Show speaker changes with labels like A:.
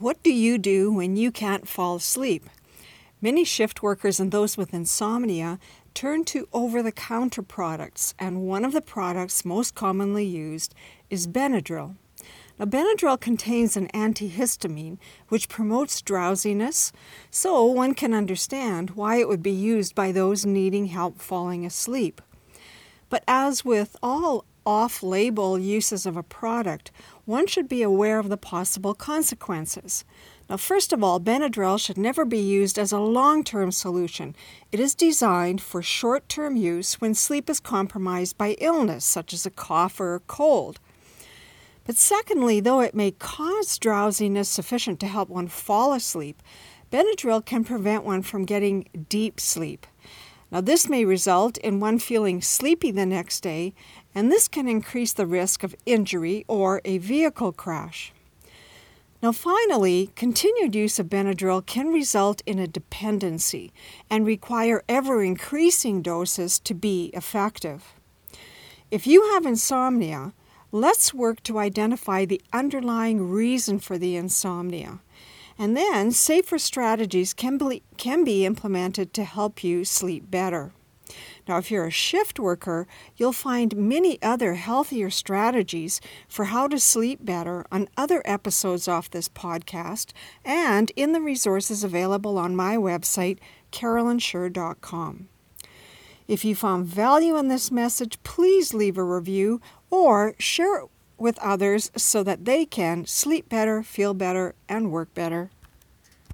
A: What do you do when you can't fall asleep? Many shift workers and those with insomnia turn to over-the-counter products, and one of the products most commonly used is Benadryl. Now, Benadryl contains an antihistamine which promotes drowsiness, so one can understand why it would be used by those needing help falling asleep. But as with all off-label uses of a product, one should be aware of the possible consequences. Now, first of all, Benadryl should never be used as a long-term solution. It is designed for short-term use when sleep is compromised by illness, such as a cough or a cold. But secondly, though it may cause drowsiness sufficient to help one fall asleep, Benadryl can prevent one from getting deep sleep. Now, this may result in one feeling sleepy the next day, and this can increase the risk of injury or a vehicle crash. Now, finally, continued use of Benadryl can result in a dependency and require ever-increasing doses to be effective. If you have insomnia, let's work to identify the underlying reason for the insomnia. And then safer strategies can be implemented to help you sleep better. Now, if you're a shift worker, you'll find many other healthier strategies for how to sleep better on other episodes of this podcast and in the resources available on my website, carolinsure.com. If you found value in this message, please leave a review or share it with others so that they can sleep better, feel better, and work better.